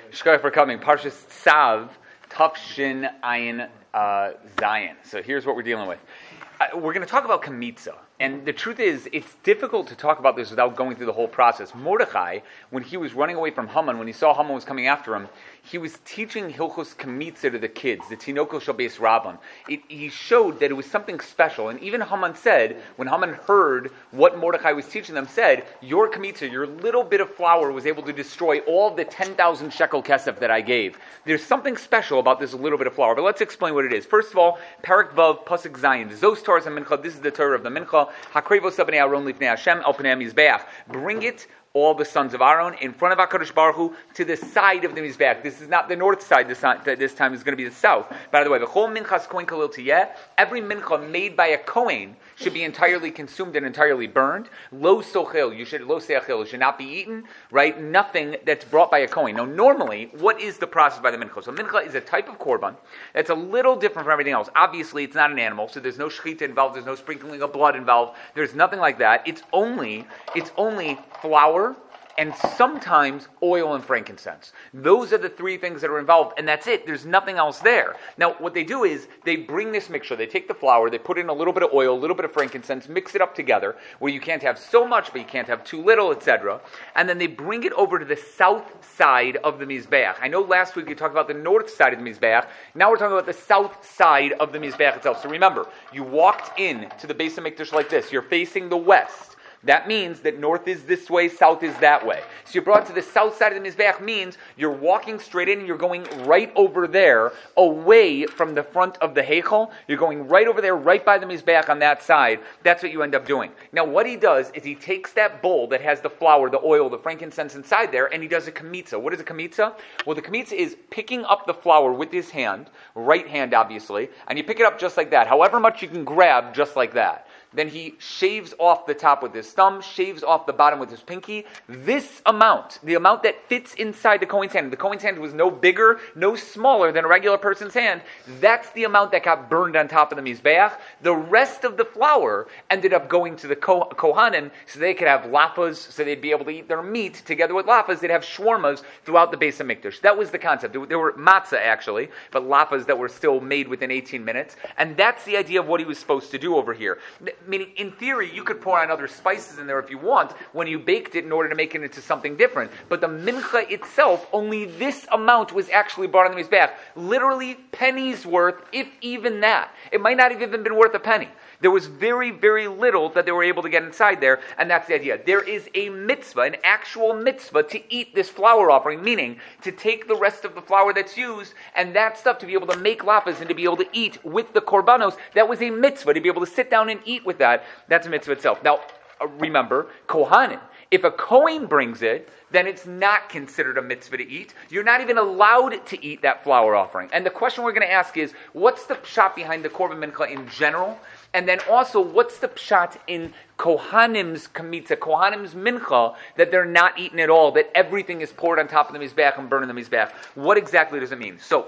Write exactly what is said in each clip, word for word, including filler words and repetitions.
Shkoyach for coming. Parshas Tzav, Taf Shin Ayin uh, Zayin. So here's what we're dealing with. Uh, we're going to talk about Kamitza. And the truth is, it's difficult to talk about this without going through the whole process. Mordechai, when he was running away from Haman, when he saw Haman was coming after him, he was teaching Hilchos Kamitza to the kids, the Tinoko Shel Beis Rabban. It, he showed that it was something special. And even Haman said, when Haman heard what Mordechai was teaching them, said, your Kamitza, your little bit of flour was able to destroy all the ten thousand shekel kesef that I gave. There's something special about this little bit of flour. But let's explain what it is. First of all, Parak Vav, Pasuk Zayin, Zos Torah Mincha, this is the Torah of the Mincha. Hakrevos Sabnei Aaron Lifnei Hashem El Pnei Mizbeach. Bring it, all the sons of Aaron, in front of HaKadosh Baruch Hu, to the side of the Mizbeach. This is not the north side, this time, this time is going to be the south. By the way, the whole Minchas Kohen Kalil Tiyeh, every Mincha made by a Kohen should be entirely consumed and entirely burned. Lo Sochel, you should, Lo Seachel, should not be eaten, right? Nothing that's brought by a Kohen. Now, normally, what is the process by the Mincha? So, Mincha is a type of Korban that's a little different from everything else. Obviously, it's not an animal, so there's no Shechita involved, there's no sprinkling of blood involved, there's nothing like that. It's only, it's only flour, and sometimes oil and frankincense. Those are the three things that are involved, and that's it. There's nothing else there. Now, what they do is, they bring this mixture, they take the flour, they put in a little bit of oil, a little bit of frankincense, mix it up together, where you can't have so much, but you can't have too little, et cetera. And then they bring it over to the south side of the Mizbeach. I know last week we talked about the north side of the Mizbeach. Now we're talking about the south side of the Mizbeach itself. So remember, you walked in to the Beis HaMikdash like this. You're facing the west. That means that north is this way, south is that way. So you're brought to the south side of the Mizbeach means you're walking straight in and you're going right over there, away from the front of the Heichal. You're going right over there, right by the Mizbeach on that side. That's what you end up doing. Now what he does is he takes that bowl that has the flour, the oil, the frankincense inside there, and he does a kamitza. What is a kamitza? Well, the kamitza is picking up the flour with his hand, right hand obviously, and you pick it up just like that. However much you can grab, just like that. Then he shaves off the top with his thumb, shaves off the bottom with his pinky. This amount, the amount that fits inside the Kohen's hand, the Kohen's hand was no bigger, no smaller than a regular person's hand, that's the amount that got burned on top of the Mizbeach. The rest of the flour ended up going to the Ko- Kohanim so they could have lafas, so they'd be able to eat their meat together with lafas. They'd have shawarmas throughout the Beis HaMikdash. That was the concept. There were matzah actually, but lafas that were still made within eighteen minutes. And that's the idea of what he was supposed to do over here. Meaning, in theory, you could pour on other spices in there if you want when you baked it in order to make it into something different. But the mincha itself, only this amount was actually brought on the Mizbeach. Literally pennies worth, if even that. It might not have even been worth a penny. There was very, very little that they were able to get inside there, and that's the idea. There is a mitzvah, an actual mitzvah, to eat this flour offering, meaning to take the rest of the flour that's used, and that stuff to be able to make lafas and to be able to eat with the korbanos. That was a mitzvah, to be able to sit down and eat with that. That's a mitzvah itself. Now, uh, remember, Kohanim. If a Kohen brings it, then it's not considered a mitzvah to eat. You're not even allowed to eat that flour offering. And the question we're going to ask is, what's the pshat behind the korban mincha in general? And then also, what's the pshat in Kohanim's kamitza, Kohanim's mincha, that they're not eaten at all, that everything is poured on top of the Mizbeach and burned in the Mizbeach? What exactly does it mean? So,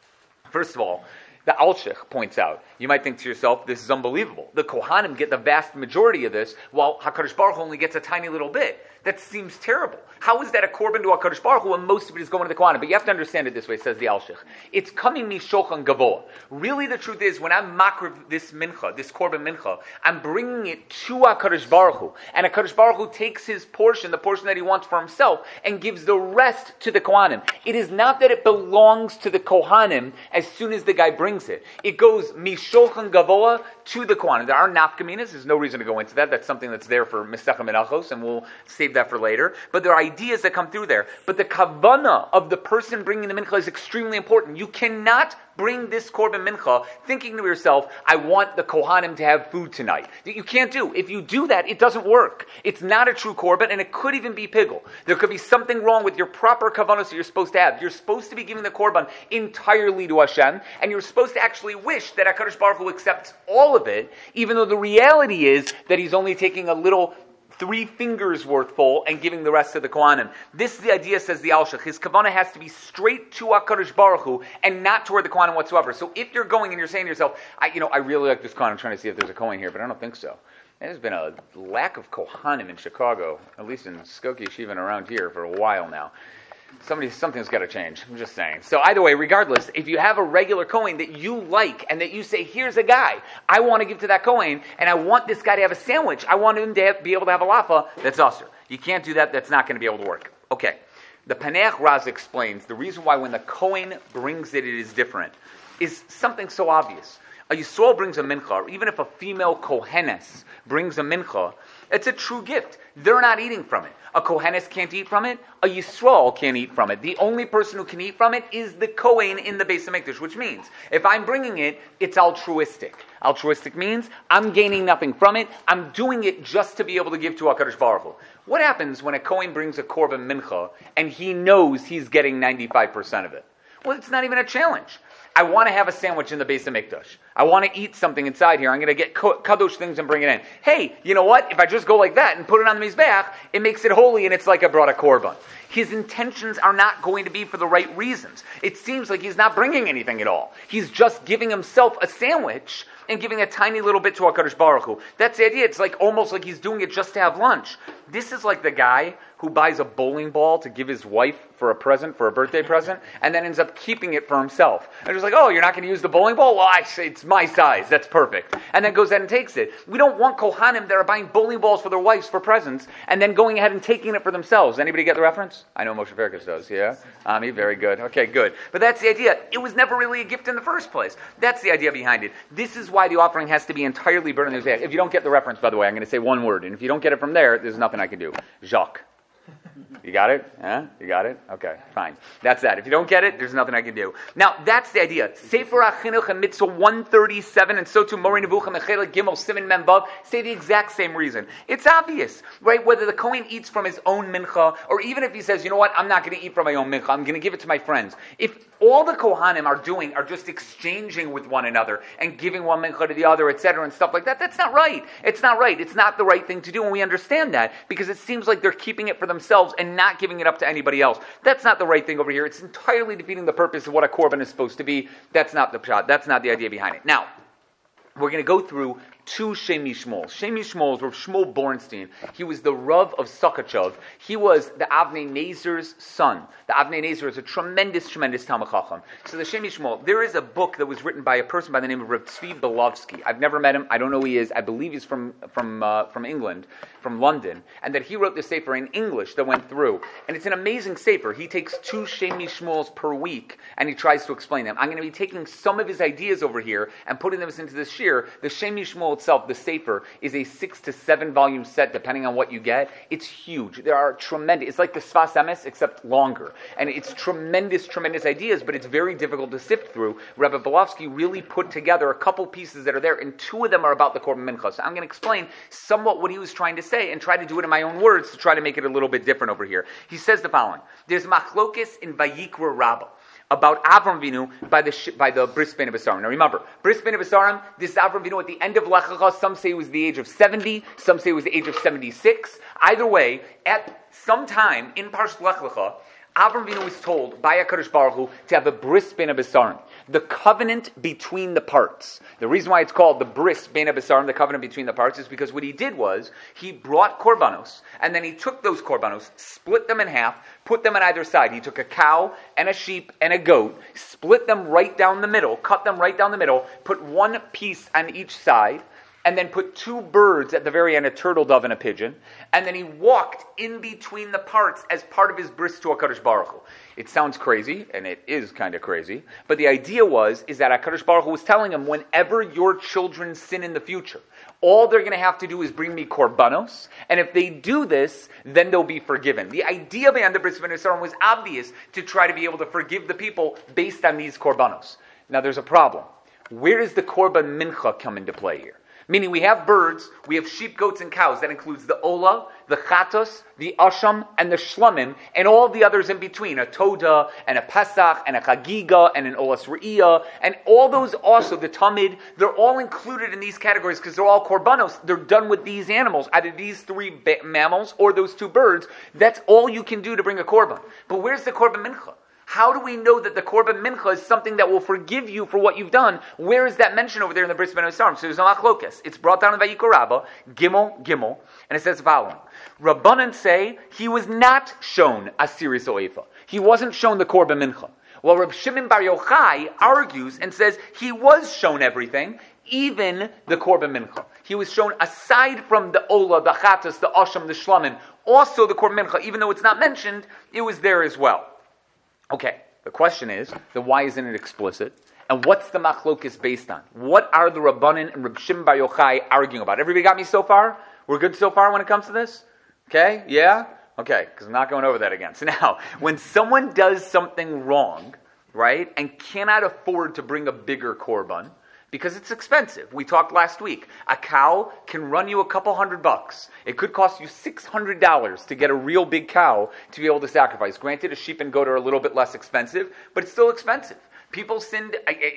first of all, the Alshich points out, you might think to yourself, this is unbelievable. The Kohanim get the vast majority of this, while HaKadosh Baruch Hu only gets a tiny little bit. That seems terrible. How is that a korban to HaKadosh Baruch Hu when most of it is going to the Kohanim? But you have to understand it this way, says the Alshich. It's coming mishochan gavoa. Really, the truth is, when I'm makriv this mincha, this korban mincha, I'm bringing it to HaKadosh Baruch Hu. And HaKadosh Baruch Hu takes his portion, the portion that he wants for himself, and gives the rest to the Kohanim. It is not that it belongs to the Kohanim as soon as the guy brings it. It goes mishochan gavoa to the Kohanim. There are nafkaminas. There's no reason to go into that. That's something that's there for Mesechah Menachos, and we'll save that for later. But there are ideas that come through there. But the kavanah of the person bringing the mincha is extremely important. You cannot bring this korban mincha thinking to yourself, I want the Kohanim to have food tonight. You can't do. If you do that, it doesn't work. It's not a true korban, and it could even be pigul. There could be something wrong with your proper kavanah that you're supposed to have. You're supposed to be giving the korban entirely to Hashem, and you're supposed to actually wish that HaKadosh Baruch Hu accepts all of it, even though the reality is that he's only taking a little three fingers worth full and giving the rest to the Kohanim. This is the idea, says the Alshich. His kavanah has to be straight to HaKadosh Baruch Hu and not toward the Kohanim whatsoever. So if you're going and you're saying to yourself, I, you know, I really like this Kohen, I'm trying to see if there's a Kohen here, but I don't think so. There's been a lack of Kohanim in Chicago, at least in Skokie Yeshiva and around here, for a while now. Somebody, something's got to change. I'm just saying. So either way, regardless, if you have a regular Kohen that you like and that you say, here's a guy, I want to give to that Kohen, and I want this guy to have a sandwich, I want him to have, be able to have a lafa, that's usher. You can't do that. That's not going to be able to work. Okay. The Paneach Raz explains the reason why when the Kohen brings it, it is different is something so obvious. A Yisrael brings a mincha, or even if a female Kohenes brings a mincha, it's a true gift. They're not eating from it. A Kohenes can't eat from it. A Yisrael can't eat from it. The only person who can eat from it is the Kohen in the Beis HaMikdash, which means if I'm bringing it, it's altruistic. Altruistic means I'm gaining nothing from it. I'm doing it just to be able to give to HaKadosh Baruch Hu. What happens when a Kohen brings a Korban Mincha and he knows he's getting ninety-five percent of it? Well, it's not even a challenge. I want to have a sandwich in the Beis HaMikdash. I want to eat something inside here. I'm going to get kadosh things and bring it in. Hey, you know what? If I just go like that and put it on the mizbeach, it makes it holy and it's like I brought a korban. His intentions are not going to be for the right reasons. It seems like he's not bringing anything at all. He's just giving himself a sandwich and giving a tiny little bit to HaKadosh Baruch Hu. That's the idea. It's like almost like he's doing it just to have lunch. This is like the guy who buys a bowling ball to give his wife for a present, for a birthday present, and then ends up keeping it for himself. And just like, oh, you're not going to use the bowling ball? Well, I say it's my size. That's perfect. And then goes ahead and takes it. We don't want Kohanim that are buying bowling balls for their wives for presents and then going ahead and taking it for themselves. Anybody get the reference? I know Moshe Fergus does, yeah? Ami, very good. Okay, good. But that's the idea. It was never really a gift in the first place. That's the idea behind it. This is why the offering has to be entirely burned in the Mizbeach. If you don't get the reference, by the way, I'm going to say one word. And if you don't get it from there, there's nothing I can do. Jacques. You got it? Yeah? You got it? Okay, fine. That's that. If you don't get it, there's nothing I can do. Now, that's the idea. Sefer HaChinuch and Mitzvah one thirty-seven, and so too Moreh Nevuchim and Chelik Gimel Siman Mem Vav say the exact same reason. It's obvious, right? Whether the Kohen eats from his own mincha, or even if he says, you know what, I'm not going to eat from my own mincha, I'm going to give it to my friends. If all the Kohanim are doing are just exchanging with one another and giving one mincha to the other, et cetera, and stuff like that, that's not right. It's not right. It's not the right thing to do, and we understand that because it seems like they're keeping it for themselves and not giving it up to anybody else. That's not the right thing over here. It's entirely defeating the purpose of what a korban is supposed to be. That's not the pshat. That's not the idea behind it. Now, we're going to go through two Shemi Shmuels. Shemi Shmuels were Shmuel Bornstein. He was the Rav of Sakachev. He was the Avnei Nezer's son. The Avnei Nezer is a tremendous, tremendous Talmid Chacham. So the Shemi Shmuel, there is a book that was written by a person by the name of Rav Tzvi Belovsky. I've never met him. I don't know who he is. I believe he's from from uh, from England, from London, and that he wrote the sefer in English that went through. And it's an amazing sefer. He takes two Shemi Shmuels per week, and he tries to explain them. I'm going to be taking some of his ideas over here and putting them into this shir. The Shemi Shmuel itself, the sefer, is a six to seven volume set, depending on what you get. It's huge. There are tremendous. It's like the Sfas Emes, except longer, and it's tremendous, tremendous ideas. But it's very difficult to sift through. Rabbi Belovsky really put together a couple pieces that are there, and two of them are about the Korban Mincha. So I'm going to explain somewhat what he was trying to say and try to do it in my own words to try to make it a little bit different over here. He says the following: there's machlokes in Vayikra Rabbah about Avram Avinu by the by the Bris Bein Habesarim. Now remember, Bris Bein Habesarim, this Avram Avinu at the end of Lech Lecha, some say it was the age of seventy, some say it was the age of seventy-six. Either way, at some time in Parshat Lech Lecha, Avram Avinu was told by HaKadosh Baruch Hu to have a Bris Bein Habesarim, the covenant between the parts. The reason why it's called the Bris Bein Habesarim, the covenant between the parts, is because what he did was he brought korbanos, and then he took those korbanos, split them in half, put them on either side. He took a cow and a sheep and a goat, split them right down the middle, cut them right down the middle, put one piece on each side, and then put two birds at the very end, a turtle dove and a pigeon, and then he walked in between the parts as part of his bris to HaKadosh Baruch Hu. It sounds crazy, and it is kind of crazy, but the idea was, is that HaKadosh Baruch Hu was telling him, whenever your children sin in the future, all they're going to have to do is bring me korbanos, and if they do this, then they'll be forgiven. The idea behind the Bris Bein Habesarim was obvious, to try to be able to forgive the people based on these korbanos. Now there's a problem. Where does the korban mincha come into play here? Meaning we have birds, we have sheep, goats, and cows. That includes the olah, the chatos, the asham, and the shlamim, and all the others in between, a toda, and a pesach, and a chagiga, and an olas re'iyah, and all those also, the tamid, they're all included in these categories because they're all korbanos. They're done with these animals, either these three ba- mammals or those two birds. That's all you can do to bring a korban. But where's the korban mincha? How do we know that the Korban Mincha is something that will forgive you for what you've done? Where is that mentioned over there in the Bris Bein Habesarim? So there's no machlokes. It's brought down in Vayikra Rabbah, Gimel, Gimel, and it says the following. Rabbanan say he was not shown Asiris Oefa. He wasn't shown the Korban Mincha. Well, Reb Shimon Bar Yochai argues and says he was shown everything, even the Korban Mincha. He was shown, aside from the Ola, the Chatas, the Asham, the Shlamim, also the Korban Mincha, even though it's not mentioned, it was there as well. Okay, the question is, then why isn't it explicit? And what's the machlokes based on? What are the Rabbanan and Reb Shimon Bar Yochai arguing about? Everybody got me so far? We're good so far when it comes to this? Okay, yeah? Okay, because I'm not going over that again. So now, when someone does something wrong, right, and cannot afford to bring a bigger korban, because it's expensive. We talked last week. A cow can run you a couple hundred bucks. It could cost you six hundred dollars to get a real big cow to be able to sacrifice. Granted, a sheep and goat are a little bit less expensive, but it's still expensive. People sin,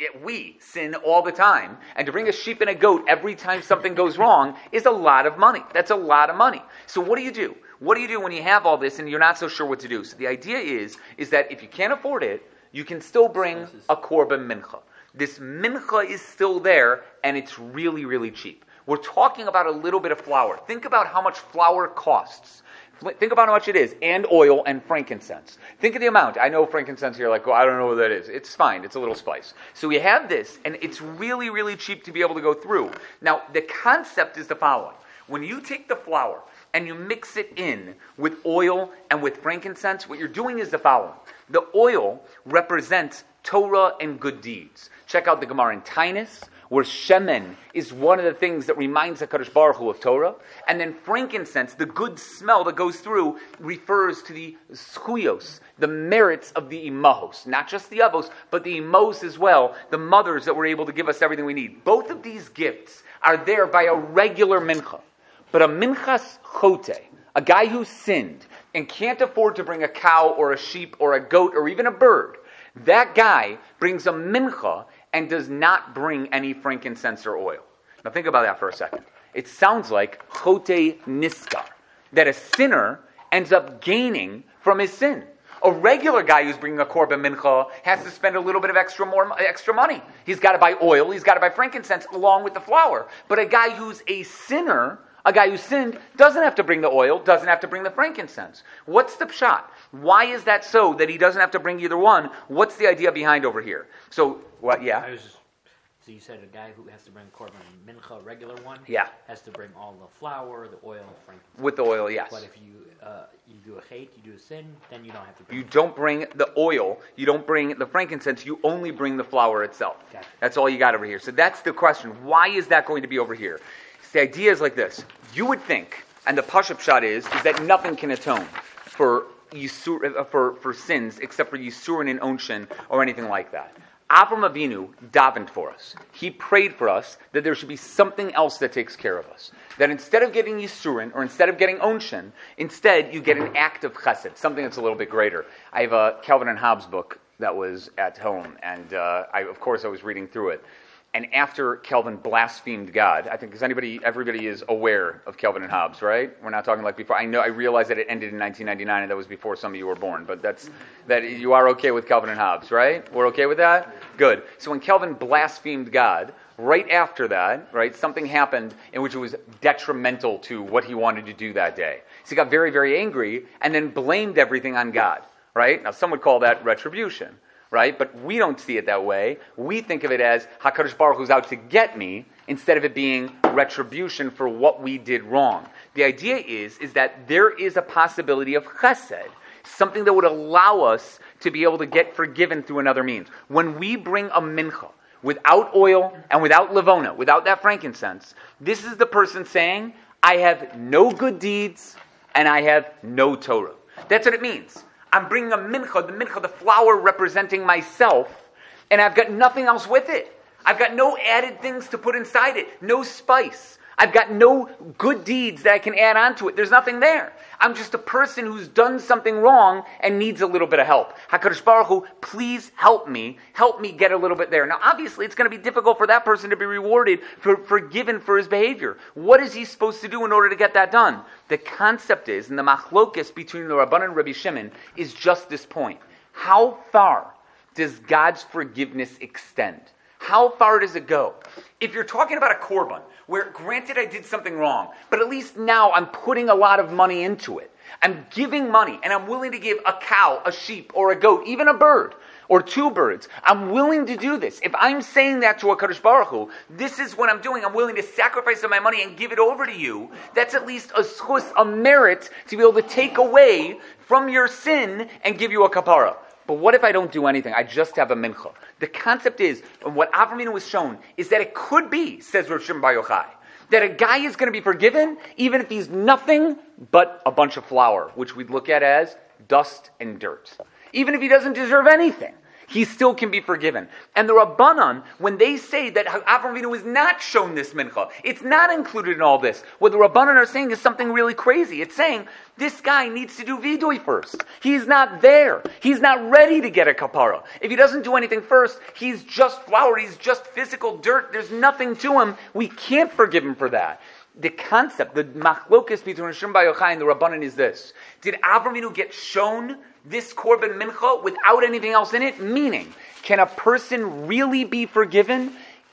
we sin all the time. And to bring a sheep and a goat every time something goes wrong is a lot of money. That's a lot of money. So what do you do? What do you do when you have all this and you're not so sure what to do? So the idea is, is that if you can't afford it, you can still bring a korban mincha. This mincha is still there, and it's really, really cheap. We're talking about a little bit of flour. Think about how much flour costs. Think about how much it is, and oil and frankincense. Think of the amount. I know frankincense here, like, oh, I don't know what that is. It's fine. It's a little spice. So we have this, and it's really, really cheap to be able to go through. Now, the concept is the following. When you take the flour and you mix it in with oil and with frankincense, what you're doing is the following. The oil represents Torah and good deeds. Check out the Gemara in Tainus, where shemen is one of the things that reminds HaKadosh Baruch Hu of Torah. And then frankincense, the good smell that goes through, refers to the schuyos, the merits of the imahos. Not just the avos, but the imos as well, the mothers that were able to give us everything we need. Both of these gifts are there by a regular mincha. But a minchas chote, a guy who sinned and can't afford to bring a cow or a sheep or a goat or even a bird, that guy brings a mincha and does not bring any frankincense or oil. Now think about that for a second. It sounds like chote niskar, that a sinner ends up gaining from his sin. A regular guy who's bringing a korban mincha has to spend a little bit of extra more extra money. He's got to buy oil, he's got to buy frankincense along with the flour. But a guy who's a sinner, a guy who sinned, doesn't have to bring the oil, doesn't have to bring the frankincense. What's the pshat? Why is that so, that he doesn't have to bring either one? What's the idea behind over here? So, what, yeah? I was just, so you said a guy who has to bring korban mincha, regular one, yeah, has to bring all the flour, the oil, frankincense. With the oil, yes. But if you uh, you do a chait, you do a sin, then you don't have to bring You don't bring the oil, you don't bring the frankincense, you only bring the flour itself. Gotcha. That's all you got over here. So that's the question. Why is that going to be over here? The idea is like this. You would think, and the pashup shot is, is that nothing can atone for Yisur, for, for sins except for Yisurin and Onshin or anything like that. Avram Avinu davened for us. He prayed for us that there should be something else that takes care of us. That instead of getting Yisurin or instead of getting Onshin, instead you get an act of chesed, something that's a little bit greater. I have a Calvin and Hobbes book that was at home, and uh, I, of course I was reading through it. And after Calvin blasphemed God, I think because anybody, everybody is aware of Calvin and Hobbes, right? We're not talking like before. I know, I realize that it ended in nineteen ninety-nine, and that was before some of you were born. But that's that you are okay with Calvin and Hobbes, right? We're okay with that. Good. So when Calvin blasphemed God, right after that, right, something happened in which it was detrimental to what he wanted to do that day. So he got very, very angry, and then blamed everything on God, right? Now some would call that retribution. Right? But we don't see it that way. We think of it as HaKadosh Baruch Hu's out to get me, instead of it being retribution for what we did wrong. The idea is, is that there is a possibility of chesed, something that would allow us to be able to get forgiven through another means. When we bring a mincha without oil and without levona, without that frankincense, this is the person saying, I have no good deeds and I have no Torah. That's what it means. I'm bringing a mincha, the mincha, the flour representing myself, and I've got nothing else with it. I've got no added things to put inside it, no spice. I've got no good deeds that I can add on to it. There's nothing there. I'm just a person who's done something wrong and needs a little bit of help. HaKadosh Baruch Hu, please help me. Help me get a little bit there. Now, obviously, it's going to be difficult for that person to be rewarded, for forgiven for his behavior. What is he supposed to do in order to get that done? The concept is, and the machlokes between the Rabbanan and Rabbi Shimon, is just this point. How far does God's forgiveness extend? How far does it go? If you're talking about a korban, where granted I did something wrong, but at least now I'm putting a lot of money into it, I'm giving money, and I'm willing to give a cow, a sheep, or a goat, even a bird, or two birds. I'm willing to do this. If I'm saying that to a Kadosh Baruch Hu, this is what I'm doing. I'm willing to sacrifice some of my money and give it over to you. That's at least a schus, a merit to be able to take away from your sin and give you a kapara. But what if I don't do anything? I just have a mincha. The concept is, and what Avraham Avinu was shown, is that it could be, says Rav Shimon Bar Yochai, that a guy is going to be forgiven even if he's nothing but a bunch of flour, which we'd look at as dust and dirt. Even if he doesn't deserve anything, he still can be forgiven. And the Rabbanan, when they say that Avraham Avinu is not shown this mincha, it's not included in all this. What the Rabbanan are saying is something really crazy. It's saying, this guy needs to do vidui first. He's not there. He's not ready to get a kapara. If he doesn't do anything first, he's just flour, he's just physical dirt, there's nothing to him. We can't forgive him for that. The concept, the machlokas between Rishon Bar Yochai and the Rabbanan is this. Did Avraham Avinu get shown this korban mincha without anything else in it? Meaning, can a person really be forgiven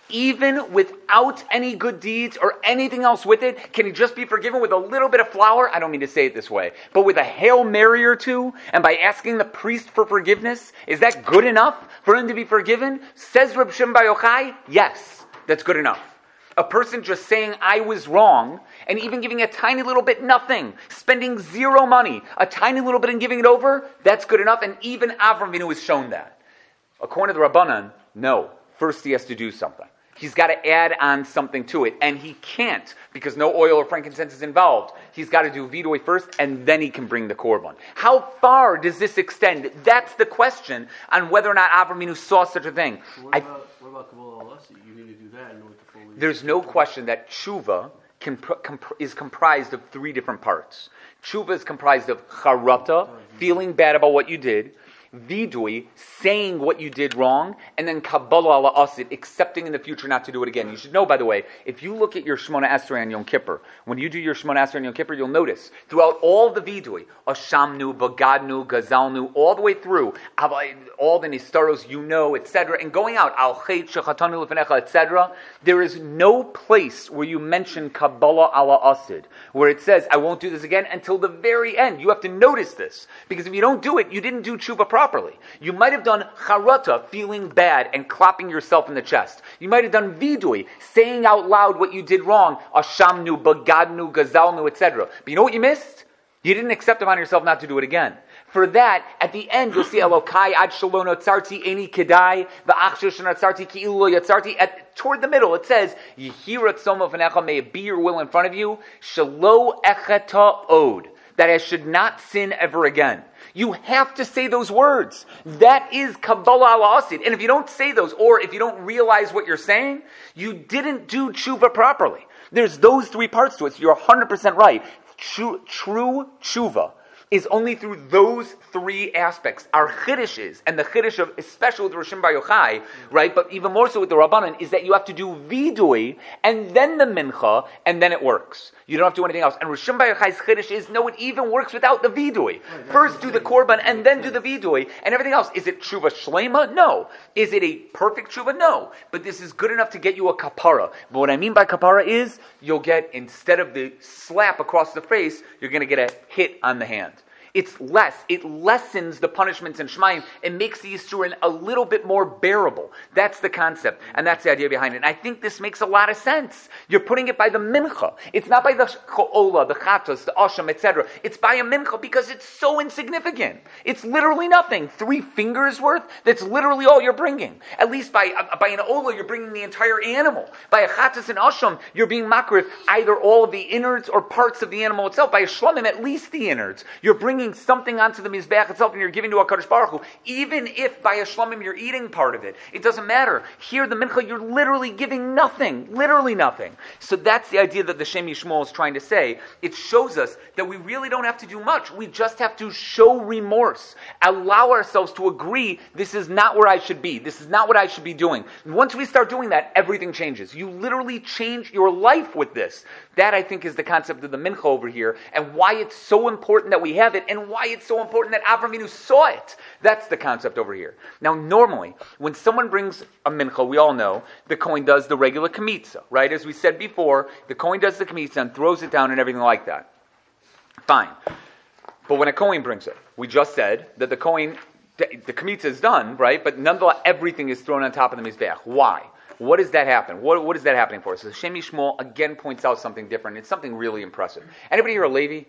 even without any good deeds or anything else with it? Can he just be forgiven with a little bit of flour? I don't mean to say it this way, but with a Hail Mary or two, and by asking the priest for forgiveness, is that good enough for him to be forgiven? Says Reb Shimon Bar Yochai, yes, that's good enough. A person just saying, I was wrong, and even giving a tiny little bit, nothing, spending zero money, a tiny little bit and giving it over, that's good enough, and even Avraham Avinu has shown that. According to the Rabbanan, no. First he has to do something. He's got to add on something to it, and he can't, because no oil or frankincense is involved. He's got to do vidui first, and then he can bring the korban. How far does this extend? That's the question on whether or not Avraham Avinu saw such a thing. What about, what about Kabbalah Alasi? You need to do that in order to fully... There's no question that tshuva can, comp, is comprised of three different parts. Tshuva is comprised of charata, feeling bad about what you did, vidui, saying what you did wrong, and then kabbalah ala asid, accepting in the future not to do it again. You should know, by the way, if you look at your Shemona Esrei on Yom Kippur, when you do your Shemona Esrei on Yom Kippur, you'll notice throughout all the vidui, ashamnu, bagadnu, gazalnu, all the way through, all the nistaros, you know, et cetera, and going out, al chet shechatanu lefenecha, et cetera, there is no place where you mention kabbalah ala asid, where it says, I won't do this again, until the very end. You have to notice this, because if you don't do it, you didn't do tshuva properly. Properly. You might have done charata, feeling bad and clapping yourself in the chest. You might have done vidui, saying out loud what you did wrong, ashamnu, bagadnu, gazalnu, et cetera. But you know what you missed? You didn't accept upon yourself not to do it again. For that, at the end, you'll see Elokai ad shalom notzarti eni kedai v'achshush notzarti ki'ilu lo yatzarti. At toward the middle, it says Yehirat soma v'necha, may it be your will in front of you, shalo echeta od, that I should not sin ever again. You have to say those words. That is Kabbalah ala asid. And if you don't say those, or if you don't realize what you're saying, you didn't do tshuva properly. There's those three parts to it, so you're one hundred percent right. True, true tshuva is only through those three aspects. Our chiddush is, and the chiddush of, especially with Rishon Bar Yochai, right, but even more so with the Rabbanan, is that you have to do vidui, and then the mincha, and then it works. You don't have to do anything else. And Rishon Bar Yochai's chiddush is, no, it even works without the vidui. First do the korban, and then do the vidui, and everything else. Is it tshuva shlema? No. Is it a perfect tshuva? No. But this is good enough to get you a kapara. But what I mean by kapara is, you'll get, instead of the slap across the face, you're going to get a hit on the hand. It's less. It lessens the punishments in Shemaim. It makes the Yisurin a little bit more bearable. That's the concept, and that's the idea behind it. And I think this makes a lot of sense. You're putting it by the mincha. It's not by the cho'ola, the chatas, the asham, et cetera. It's by a mincha because it's so insignificant. It's literally nothing. Three fingers worth, that's literally all you're bringing. At least by uh, by an ola, you're bringing the entire animal. By a chatas and asham, you're being makrif either all of the innards or parts of the animal itself. By a shlamim, at least the innards. You're bringing something onto the mizbeach itself, and you're giving to a Kadosh Baruch Hu, even if by a shlamim you're eating part of it. It doesn't matter. Here, the mincha, you're literally giving nothing, literally nothing. So that's the idea that the Shem Yishmael is trying to say. It shows us that we really don't have to do much. We just have to show remorse, allow ourselves to agree, this is not where I should be. This is not what I should be doing. Once we start doing that, everything changes. You literally change your life with this. That, I think, is the concept of the mincha over here, and why it's so important that we have it, and why it's so important that Avraham Avinu saw it. That's the concept over here. Now, normally, when someone brings a mincha, we all know, the Kohen does the regular kamitza, right? As we said before, the Kohen does the kamitza and throws it down and everything like that. Fine. But when a Kohen brings it, we just said that the Kohen, the Kmitza is done, right? But nonetheless, everything is thrown on top of the Mizbeach. Why? What does that happen? What, what is that happening for? So Shem Yishmael again points out something different. It's something really impressive. Anybody here a Levi?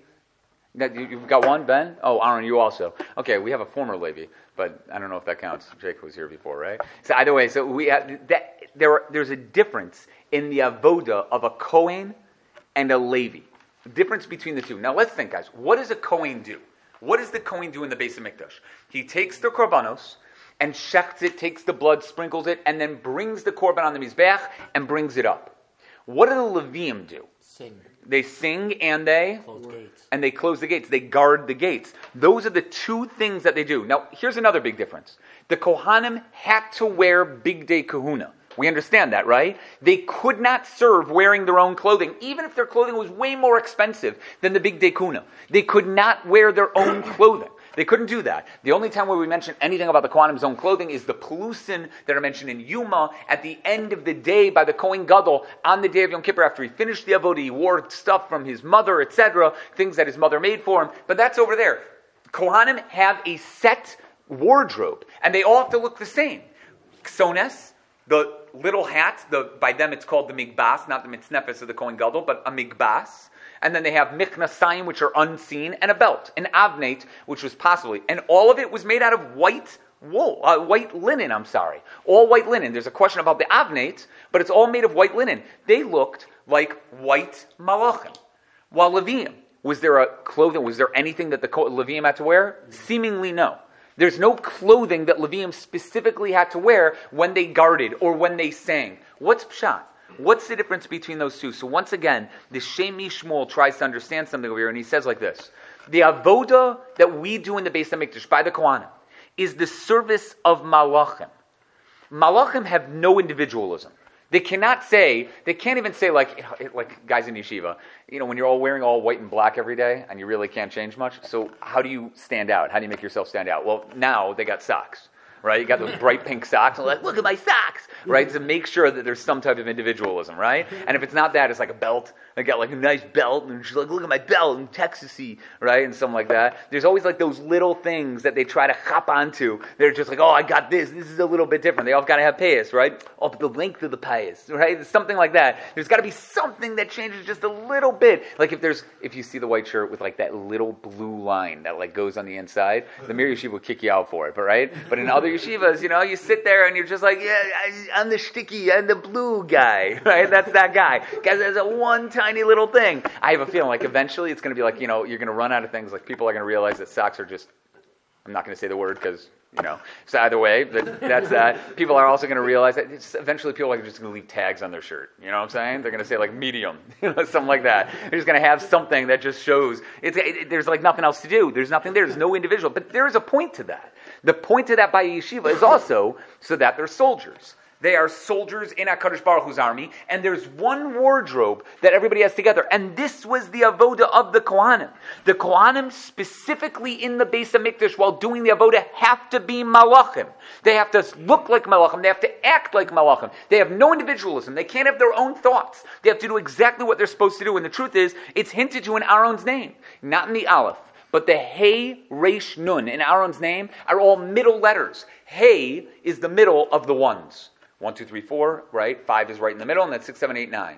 You've got one, Ben? Oh, Aaron, you also. Okay, we have a former Levi, but I don't know if that counts. Jake was here before, right? So either way, so we have, that, there are, there's a difference in the avoda of a Kohen and a Levi. The difference between the two. Now let's think, guys. What does a Kohen do? What does the Kohen do in the Beis HaMikdash? He takes the korbanos and shechts it, takes the blood, sprinkles it, and then brings the korban on the Mizbeach and brings it up. What do the Leviim do? Sing. They sing and they Close gates. and they close the gates. They guard the gates. Those are the two things that they do. Now, here's another big difference. The Kohanim had to wear Bigdei Kahuna. We understand that, right? They could not serve wearing their own clothing, even if their clothing was way more expensive than the Bigdei Kahuna. They could not wear their own clothing. They couldn't do that. The only time where we mention anything about the Kohanim's own clothing is the pelusin that are mentioned in Yuma at the end of the day by the Kohen Gadol on the day of Yom Kippur after he finished the avodah. He wore stuff from his mother, et cetera, things that his mother made for him. But that's over there. Kohanim have a set wardrobe, and they all have to look the same. Ksones, the little hat, the by them it's called the migbas, not the mitznefes of the Kohen Gadol, but a migbas. And then they have miknasayim, which are unseen, and a belt, an avnate, which was possibly, and all of it was made out of white wool, uh, white linen, I'm sorry. All white linen. There's a question about the avnate, but it's all made of white linen. They looked like white malachim. While Leviim, was there a clothing, was there anything that the Leviim had to wear? Seemingly no. There's no clothing that Leviim specifically had to wear when they guarded or when they sang. What's pshat? What's the difference between those two? So once again, the Shem Yishmael tries to understand something over here, and he says like this. The avoda that we do in the Beis HaMikdash by the Kohanim is the service of malachim. Malachim have no individualism. They cannot say, they can't even say like, like guys in yeshiva, you know, when you're all wearing all white and black every day and you really can't change much, so how do you stand out? How do you make yourself stand out? Well, now they got socks. Right, you got those bright pink socks, and like, look at my socks, right? To make sure that there's some type of individualism, right? And if it's not that, it's like a belt. They got like a nice belt, and she's like, look at my belt, and Texasy, right, and something like that. There's always like those little things that they try to hop onto. They're just like, oh, I got this. This is a little bit different. They all got to have payas, right? Oh, the length of the payas, right? Something like that. There's got to be something that changes just a little bit. Like if there's, if you see the white shirt with like that little blue line that like goes on the inside, the Mir Yeshiva will kick you out for it, but right? But in other yeshivas, you know, you sit there and you're just like, yeah, I, I'm the shticky, I'm the blue guy, right? That's that guy. Guys, there's a one tiny little thing. I have a feeling like eventually it's going to be like, you know, you're going to run out of things. Like people are going to realize that socks are just, I'm not going to say the word because, you know, so either way, that, that's that. People are also going to realize that it's, eventually people are just going to leave tags on their shirt. You know what I'm saying? They're going to say like medium, you know, something like that. They're just going to have something that just shows, it's, it, there's like nothing else to do. There's nothing there. There's no individual. But there is a point to that. The point of that by yeshiva is also so that they're soldiers. They are soldiers in HaKadosh Baruch Hu's army, and there's one wardrobe that everybody has together. And this was the avoda of the Kohanim. The Kohanim, specifically in the Beis HaMikdash, while doing the avoda, have to be malachim. They have to look like malachim. They have to act like malachim. They have no individualism. They can't have their own thoughts. They have to do exactly what they're supposed to do. And the truth is, it's hinted to in Aaron's name, not in the Aleph. But the Hey, Resh, Nun in Aaron's name are all middle letters. Hey is the middle of the ones. One, two, three, four, right? Five is right in the middle, and that's six, seven, eight, nine.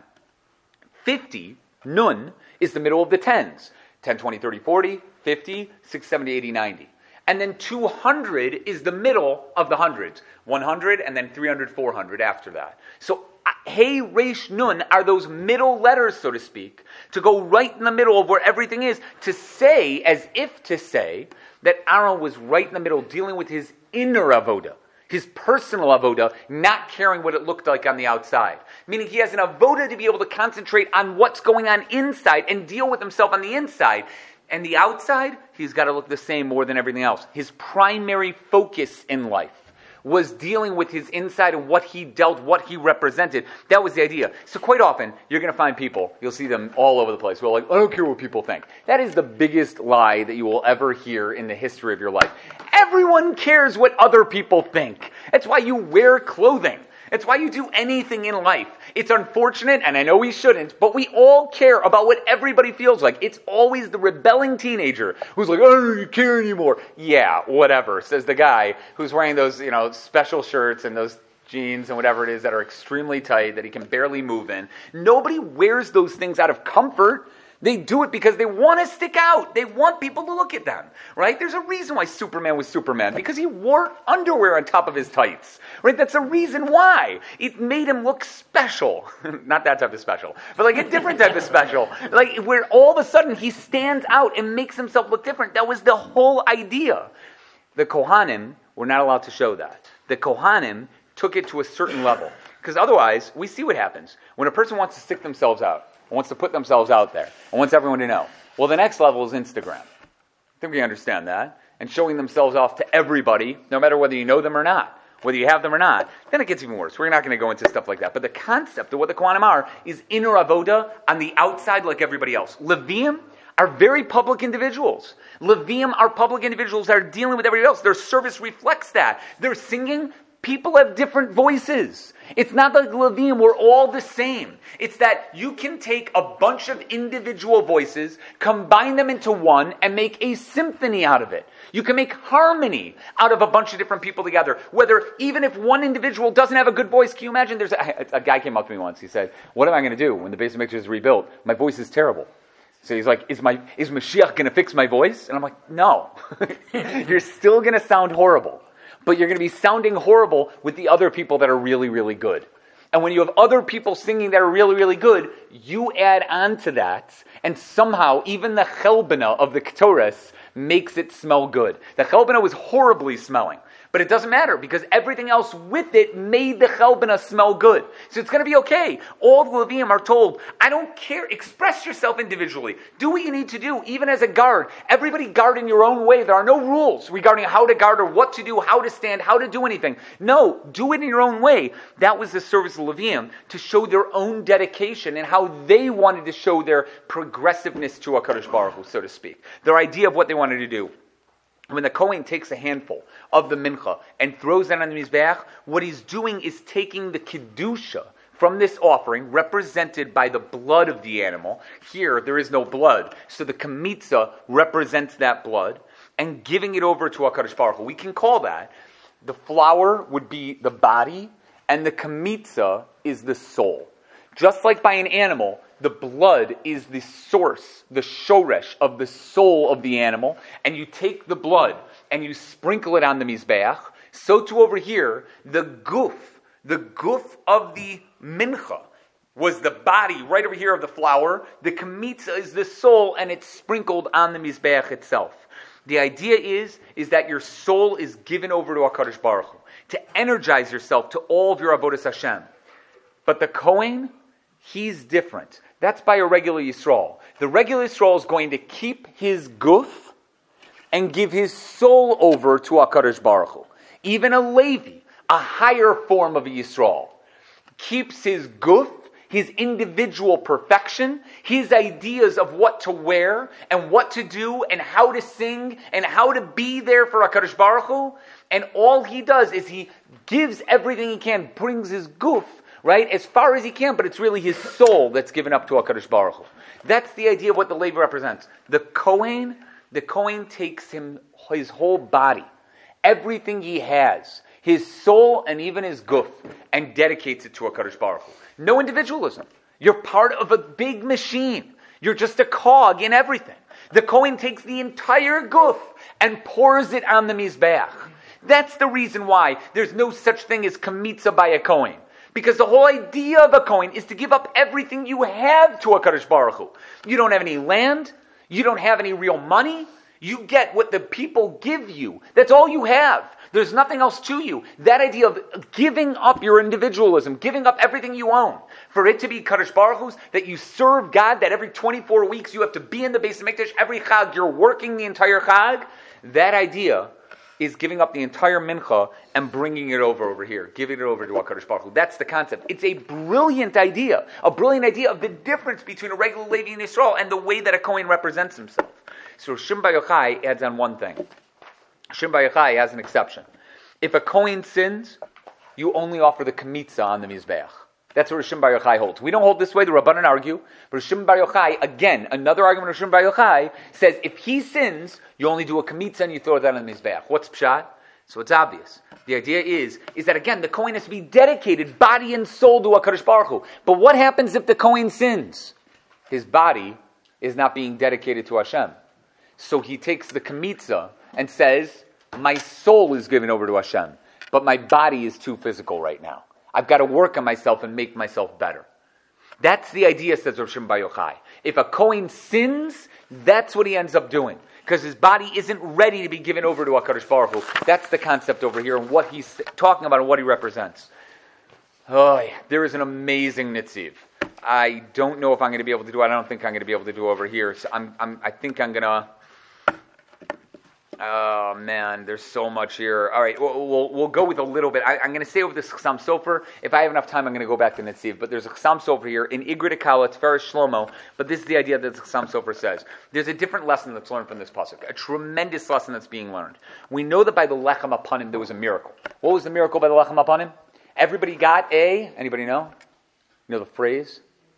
Fifty, Nun, is the middle of the tens. ten, twenty, thirty, forty, fifty, sixty, seventy, eighty, ninety. And then two hundred is the middle of the hundreds. one hundred, and then three hundred, four hundred after that. So Hey, Resh, Nun are those middle letters, so to speak, to go right in the middle of where everything is, to say, as if to say, that Aaron was right in the middle, dealing with his inner avoda, his personal avoda, not caring what it looked like on the outside. Meaning he has an avoda to be able to concentrate on what's going on inside and deal with himself on the inside. And the outside, he's got to look the same more than everything else. His primary focus in life was dealing with his inside and what he dealt, what he represented. That was the idea. So quite often, you're going to find people, you'll see them all over the place, who are like, I don't care what people think. That is the biggest lie that you will ever hear in the history of your life. Everyone cares what other people think. That's why you wear clothing. It's why you do anything in life. It's unfortunate, and I know we shouldn't, but we all care about what everybody feels like. It's always the rebelling teenager who's like, I don't even care anymore. Yeah, whatever, says the guy who's wearing those, you know, special shirts and those jeans and whatever it is that are extremely tight, that he can barely move in. Nobody wears those things out of comfort. They do it because they want to stick out. They want people to look at them, right? There's a reason why Superman was Superman, because he wore underwear on top of his tights, right? That's the reason why. It made him look special. Not that type of special, but like a different type of special. Like where all of a sudden he stands out and makes himself look different. That was the whole idea. The Kohanim were not allowed to show that. The Kohanim took it to a certain level, because otherwise we see what happens. When a person wants to stick themselves out, wants to put themselves out there, and wants everyone to know. Well, the next level is Instagram. I think we understand that. And showing themselves off to everybody, no matter whether you know them or not, whether you have them or not. Then it gets even worse. We're not going to go into stuff like that. But the concept of what the Kohanim are is inner avoda on the outside like everybody else. Leviim are very public individuals. Leviim are public individuals that are dealing with everybody else. Their service reflects that. They're singing. People have different voices. It's not like Leviim, we're all the same. It's that you can take a bunch of individual voices, combine them into one, and make a symphony out of it. You can make harmony out of a bunch of different people together. Whether, even if one individual doesn't have a good voice, can you imagine? There's a, a guy came up to me once, he said, what am I going to do when the Beis HaMikdash is rebuilt? My voice is terrible. So he's like, is my is Mashiach going to fix my voice? And I'm like, no. You're still going to sound horrible. But you're going to be sounding horrible with the other people that are really, really good. And when you have other people singing that are really, really good, you add on to that, and somehow even the chelbana of the Ketores makes it smell good. The chelbana was horribly smelling. But it doesn't matter, because everything else with it made the chelbana smell good. So it's going to be okay. All the Leviim are told, I don't care, express yourself individually. Do what you need to do, even as a guard. Everybody guard in your own way. There are no rules regarding how to guard or what to do, how to stand, how to do anything. No, do it in your own way. That was the service of Leviim, to show their own dedication and how they wanted to show their progressiveness to HaKadosh Baruch Hu, so to speak. Their idea of what they wanted to do. When the Kohen takes a handful of the mincha and throws it on the Mizbeach, what he's doing is taking the Kedusha from this offering, represented by the blood of the animal. Here, there is no blood, so the Kemitza represents that blood, and giving it over to HaKadosh Baruch Hu. We can call that, the flour would be the body, and the Kemitza is the soul. Just like by an animal, the blood is the source, the shoresh of the soul of the animal, and you take the blood and you sprinkle it on the Mizbeach. So too over here, the guf, the guf of the mincha was the body right over here of the flour. The kemitza is the soul, and it's sprinkled on the Mizbeach itself. The idea is, is that your soul is given over to HaKadosh Baruch Hu, to energize yourself to all of your avodas Hashem. But the Kohen, he's different. That's by a regular Yisrael. The regular Yisrael is going to keep his guf and give his soul over to HaKadosh Baruch Hu. Even a Levi, a higher form of a Yisrael, keeps his guf, his individual perfection, his ideas of what to wear and what to do and how to sing and how to be there for HaKadosh Baruch Hu. And all he does is he gives everything he can, brings his guf, right, as far as he can, but it's really his soul that's given up to HaKadosh Baruch Hu. That's the idea of what the Levi represents. The Kohen, the Kohen takes him, his whole body, everything he has, his soul and even his guf, and dedicates it to HaKadosh Baruch Hu. No individualism. You're part of a big machine. You're just a cog in everything. The Kohen takes the entire guf and pours it on the Mizbeach. That's the reason why there's no such thing as kemitza by a Kohen. Because the whole idea of a Kohen is to give up everything you have to HaKadosh Baruch Hu. You don't have any land. You don't have any real money. You get what the people give you. That's all you have. There's nothing else to you. That idea of giving up your individualism, giving up everything you own, for it to be Kadosh Baruch Hu's, that you serve God, that every twenty-four weeks you have to be in the Beis HaMikdash, every Chag you're working the entire Chag, that idea is giving up the entire mincha and bringing it over over here, giving it over to HaKadosh Baruch Hu. That's the concept. It's a brilliant idea, a brilliant idea of the difference between a regular Levi and Yisrael and the way that a Kohen represents himself. So Shimon Bar Yochai adds on one thing. Shimon Bar Yochai has an exception. If a Kohen sins, you only offer the kmitza on the Mizbeach. That's what Rishon Bar Yochai holds. We don't hold this way, the Rabbanan argue, but Rishon Bar Yochai, again, another argument of Rishon Bar Yochai, says if he sins, you only do a kmitza and you throw that on the Mizbeach. What's pshat? So it's obvious. The idea is, is that again, the Kohen has to be dedicated, body and soul, to HaKadosh Baruch Hu. But what happens if the Kohen sins? His body is not being dedicated to Hashem. So he takes the kmitza and says, my soul is given over to Hashem, but my body is too physical right now. I've got to work on myself and make myself better. That's the idea, says Rav Shimon Bar Yochai. If a Kohen sins, that's what he ends up doing, because his body isn't ready to be given over to HaKadosh Baruch Hu. That's the concept over here, and what he's talking about and what he represents. Oh, there is an amazing Nitziv. I don't know if I'm going to be able to do it. I don't think I'm going to be able to do it over here. So I'm, I'm, I think I'm going to... Oh, man, there's so much here. All right, we'll, we'll, we'll go with a little bit. I, I'm going to say over this Chassam Sofer. If I have enough time, I'm going to go back to Nitziv. But there's a Chassam Sofer here in Igrit Akala, Tiferes Shlomo. But this is the idea that the Chassam Sofer says. There's a different lesson that's learned from this pasuk. A tremendous lesson that's being learned. We know that by the Lechem Apanim, there was a miracle. What was the miracle by the Lechem Apanim? Everybody got a, anybody know? You know the phrase?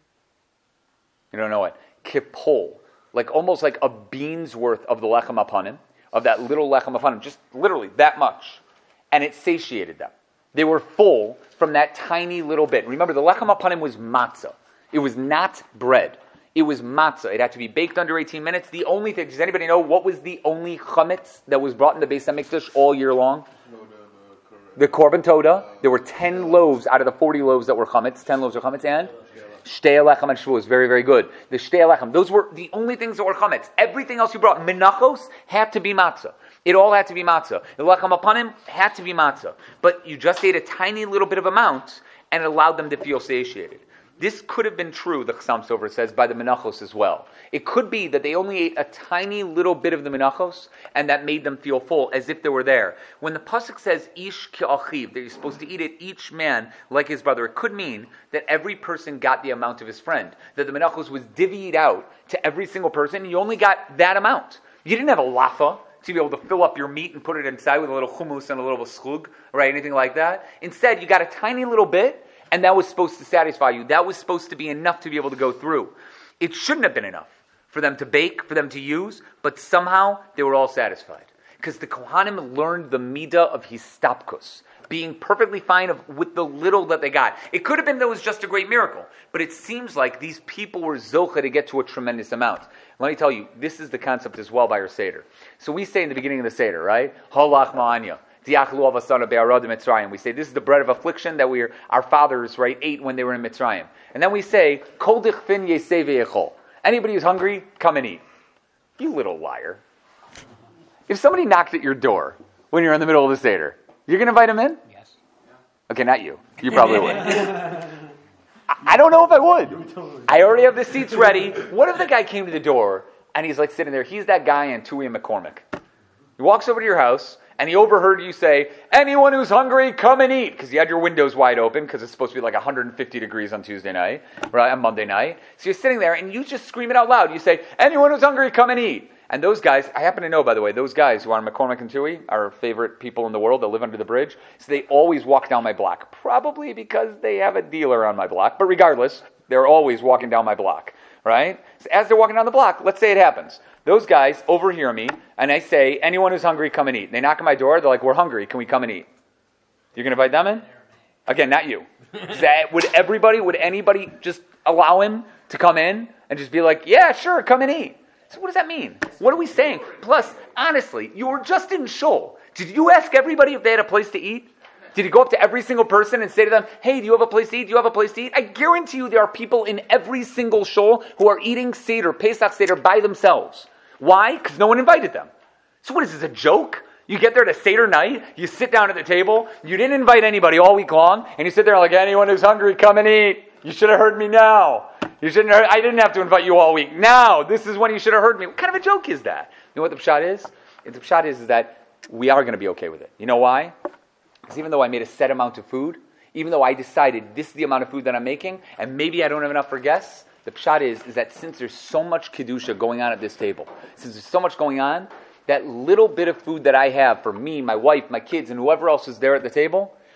You don't know it. Kipol. Like almost like a bean's worth of the Lechem Apanim. Of that little lechem apanim, just literally that much. And it satiated them. They were full from that tiny little bit. Remember, the lechem apanim was matzah. It was not bread. It was matzah. It had to be baked under eighteen minutes. The only thing, does anybody know what was the only chametz that was brought in the Beis HaMikdash all year long? The korban toda. There were ten loaves out of the forty loaves that were chametz. ten loaves were chametz, and Shtei Alechem and Shavuos, very, very good. The Shtei Alechem, those were the only things that were chametz. Everything else you brought, menachos, had to be matzah. It all had to be matzah. The Lechem Apanim had to be matzah. But you just ate a tiny little bit of amount, and it allowed them to feel satiated. This could have been true, the Chassam Sofer says, by the menachos as well. It could be that they only ate a tiny little bit of the menachos, and that made them feel full, as if they were there. When the pasuk says, ish ke'achiv, that you're supposed to eat it, each man like his brother, it could mean that every person got the amount of his friend. That the menachos was divvied out to every single person, and you only got that amount. You didn't have a lafa to be able to fill up your meat and put it inside with a little hummus and a little schlug, right, anything like that. Instead, you got a tiny little bit, and that was supposed to satisfy you. That was supposed to be enough to be able to go through. It shouldn't have been enough for them to bake, for them to use, but somehow they were all satisfied. Because the Kohanim learned the midah of histapkus, being perfectly fine of, with the little that they got. It could have been that it was just a great miracle, but it seems like these people were zocha to get to a tremendous amount. Let me tell you, this is the concept as well by our Seder. So we say in the beginning of the Seder, right? Halach ma'anya. We say this is the bread of affliction that we are, our fathers, right, ate when they were in Mitzrayim. And then we say, Kol dichfin yesei ve'echol. Anybody who's hungry, come and eat. You little liar. If somebody knocked at your door when you're in the middle of the Seder, you're going to invite him in? Yes. Okay, not you. You probably would. I, I don't know if I would. I already have the seats ready. What if the guy came to the door and he's like sitting there? He's that guy in Tui and McCormick. He walks over to your house, and he overheard you say, anyone who's hungry, come and eat. Because you had your windows wide open, because it's supposed to be like one hundred fifty degrees on Tuesday night, right, on Monday night. So you're sitting there, and you just scream it out loud. You say, anyone who's hungry, come and eat. And those guys, I happen to know, by the way, those guys who are on McCormick and Tui, our favorite people in the world that live under the bridge, so they always walk down my block. Probably because they have a dealer on my block. But regardless, they're always walking down my block, right? So as they're walking down the block, let's say it happes. Those guys overhear me, and I say, anyone who's hungry, come and eat. They knock on my door, they're like, we're hungry, can we come and eat? You're going to invite them in? Again, not you. That, would everybody, would anybody just allow him to come in and just be like, yeah, sure, come and eat? So what does that mean? What are we saying? Plus, honestly, you were just in shul. Did you ask everybody if they had a place to eat? Did you go up to every single person and say to them, hey, do you have a place to eat? Do you have a place to eat? I guarantee you there are people in every single shul who are eating Seder, Pesach Seder by themselves. Why? Because no one invited them. So what is this, a joke? You get there to Seder night, you sit down at the table, you didn't invite anybody all week long, and you sit there like, anyone who's hungry, come and eat. You should have heard me now. You shouldn't have, I didn't have to invite you all week. Now, this is when you should have heard me. What kind of a joke is that? You know what the pshat is? The pshat is, is that we are going to be okay with it. You know why? Because even though I made a set amount of food, even though I decided this is the amount of food that I'm making, and maybe I don't have enough for guests, the pshat is, is that since there's so much kedusha going on at this table, since there's so much going on, that little bit of food that I have for me, my wife, my kids, and whoever else is there at the table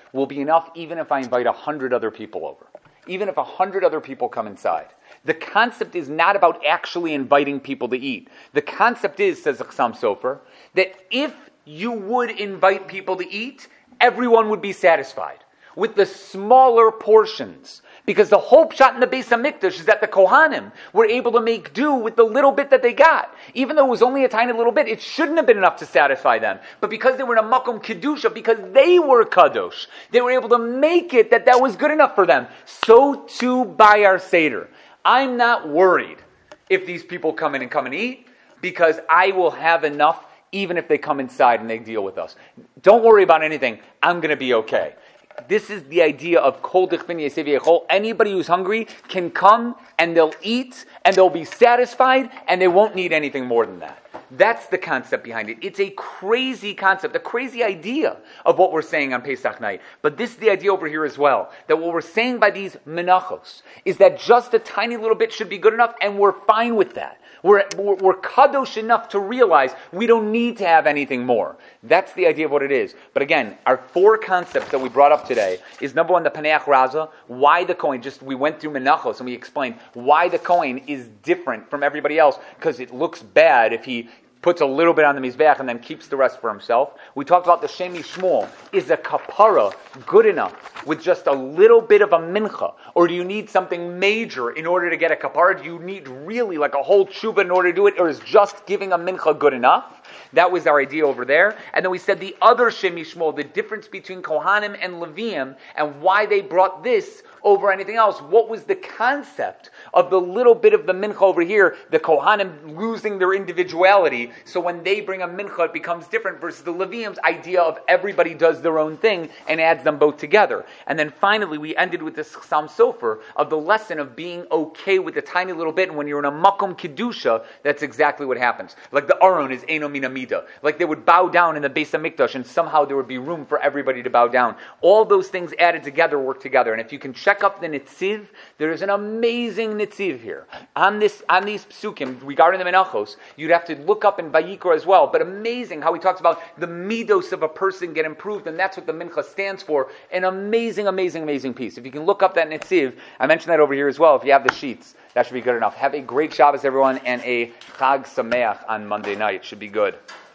will be enough even if I invite a hundred other people over. Even if a hundred other people come inside. The concept is not about actually inviting people to eat. The concept is, says Chassam Sofer, that if you would invite people to eat, everyone would be satisfied with the smaller portions. Because the whole pshat in the Beis HaMikdash is that the Kohanim were able to make do with the little bit that they got. Even though it was only a tiny little bit, it shouldn't have been enough to satisfy them. But because they were in a Makom Kedusha, because they were Kadosh, they were able to make it that that was good enough for them. So too by our Seder. I'm not worried if these people come in and come and eat, because I will have enough even if they come inside and they deal with us. Don't worry about anything. I'm going to be okay. This is the idea of kol dichvin yesev yechol. Anybody who's hungry can come and they'll eat and they'll be satisfied and they won't need anything more than that. That's the concept behind it. It's a crazy concept, a crazy idea of what we're saying on Pesach night. But this is the idea over here as well, that what we're saying by these menachos is that just a tiny little bit should be good enough, and we're fine with that. We're, we're, we're kadosh enough to realize we don't need to have anything more. That's the idea of what it is. But again, our four concepts that we brought up today is number one, the Paneach Raza, why the Kohen, just we went through Menachos and we explained why the Kohen is different from everybody else, because it looks bad if he puts a little bit on the Mizbeach and then keeps the rest for himself. We talked about the Shem Yishmol. Is a kapara good enough with just a little bit of a mincha? Or do you need something major in order to get a kapara? Do you need really like a whole tshuva in order to do it? Or is just giving a mincha good enough? That was our idea over there. And then we said the other Shem Yishmol, the difference between Kohanim and Leviim, and why they brought this over anything else. What was the concept of the little bit of the mincha over here, the Kohanim losing their individuality, so when they bring a mincha it becomes different, versus the Leviim's idea of everybody does their own thing and adds them both together. And then finally we ended with this Chassam Sofer of the lesson of being okay with a tiny little bit, and when you're in a Makom Kedusha, that's exactly what happens. Like the Aron is Eino Min Amida. Like they would bow down in the Beis HaMikdash and somehow there would be room for everybody to bow down. All those things added together work together. And if you can check up the Nitziv, there is an amazing Nitziv here. On this, on these psukim, regarding the Menachos, you'd have to look up in Vayikra as well, but amazing how he talks about the midos of a person get improved, and that's what the Mincha stands for. An amazing, amazing, amazing piece. If you can look up that Nitziv, I mentioned that over here as well, if you have the sheets, that should be good enough. Have a great Shabbos, everyone, and a Chag Sameach on Monday night. Should be good.